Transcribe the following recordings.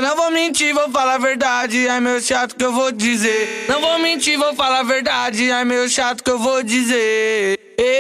não vou mentir, vou falar a verdade. Ai, meu chato que eu vou dizer. Não vou mentir, vou falar a verdade. Ai, meu chato que eu vou dizer.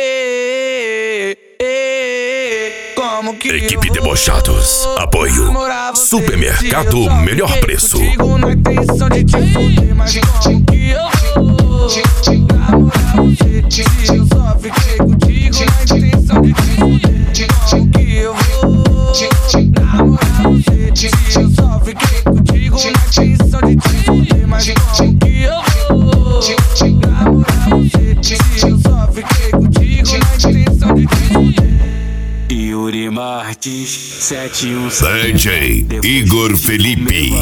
Como que Equipe Debochados. Apoio Supermercado Melhor Preço. Contigo na intenção de te fuder, mas como que eu vou namorar você? Se eu só fiquei contigo na intenção de te fuder, como que eu vou namorar você? Se eu só fiquei contigo na intenção de te fuder, mas como que eu vou namorar você? Se eu só fiquei contigo na intenção de te fuder. Yuri Martins, 71 DJ Igor Felipe.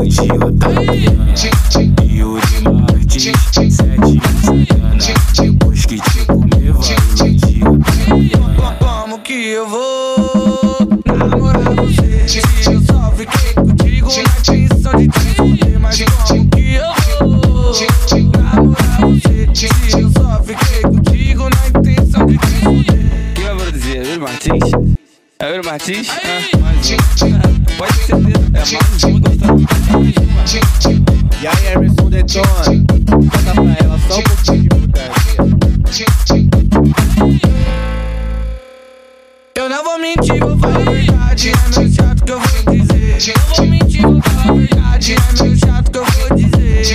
Yuri Martins, 71 sacana. Depois que te comer vai iludir. Como que eu vou namorar você? Se eu só fiquei contigo na intenção de te fuder, mas como que eu vou namorar você? Se eu só fiquei contigo na intenção de te fuder. Quem vai produzir? É o Yuri Martins? É o Yuri Martins? Mais um. Pode ser certeza. É mais um gostando. E aí, Emerson Detone, conta pra ela só um pouquinho de putaria. Eu não vou mentir, vou falar a verdade. É meu chato que eu vou dizer. Não vou mentir, vou falar a verdade. É meu chato que eu vou dizer.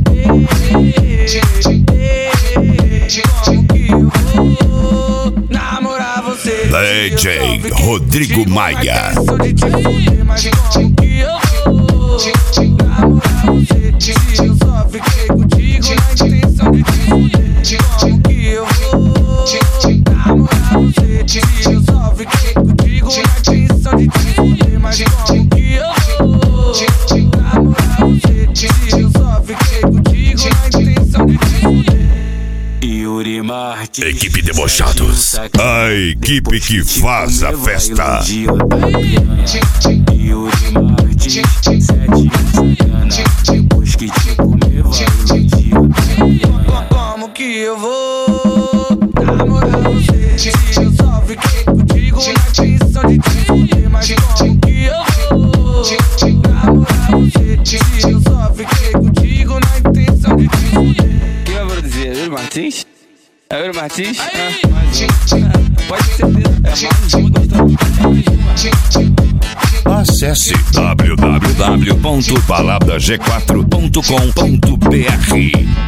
Como que eu vou namorar você? DJ Rodrigo Maia. De te fuder, mas como que eu vou namorar você? Se eu só fiquei contigo na intenção de te fuder, como que eu vou namorar você? Se eu só fiquei contigo na intenção de te fuder, mas como que eu vou namorar você? Se eu só fiquei contigo na intenção de te fuder. Yuri Martins, Equipe Debochados. A equipe que faz a festa. Yuri Martins, 71 sacana. Depois que te comer vai iludir. Como que eu vou namorar você? Se eu só fiquei contigo na intenção de te fuder, mas como que eu vou namorar você? Se eu só fiquei contigo na intenção de te fuder. Quem vai produzir? É o Yuri Martins? É o Yuri Martins? Mais um. Pode ser certeza. É mais um gostando. Acesse www.baladag4.com.br.